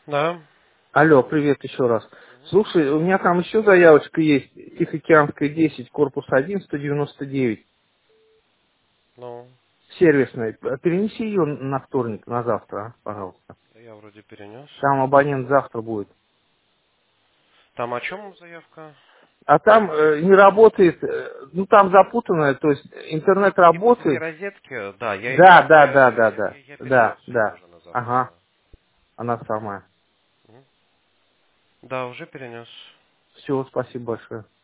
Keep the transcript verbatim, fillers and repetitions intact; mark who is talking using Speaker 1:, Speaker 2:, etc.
Speaker 1: Да.
Speaker 2: Алло, привет еще раз. Слушай, у меня там еще заявочка есть. Тихоокеанская десять, корпус один, сто девяносто девять.
Speaker 1: Ну,
Speaker 2: Сервисная. Перенеси ее на вторник, на завтра, а, пожалуйста.
Speaker 1: я вроде перенес.
Speaker 2: Там абонент завтра будет.
Speaker 1: Там о чем заявка?
Speaker 2: А там э, не работает, э, ну там запутанное, то есть интернет
Speaker 1: Типа три
Speaker 2: работает.
Speaker 1: розетки, да, я ее,
Speaker 2: Да, да,
Speaker 1: я,
Speaker 2: да,
Speaker 1: я,
Speaker 2: да,
Speaker 1: я,
Speaker 2: да,
Speaker 1: я перенес
Speaker 2: да,
Speaker 1: ее
Speaker 2: да.
Speaker 1: уже на завтра,
Speaker 2: Ага,
Speaker 1: да.
Speaker 2: она самая.
Speaker 1: Мгм. Да, уже перенес.
Speaker 2: Все, спасибо большое.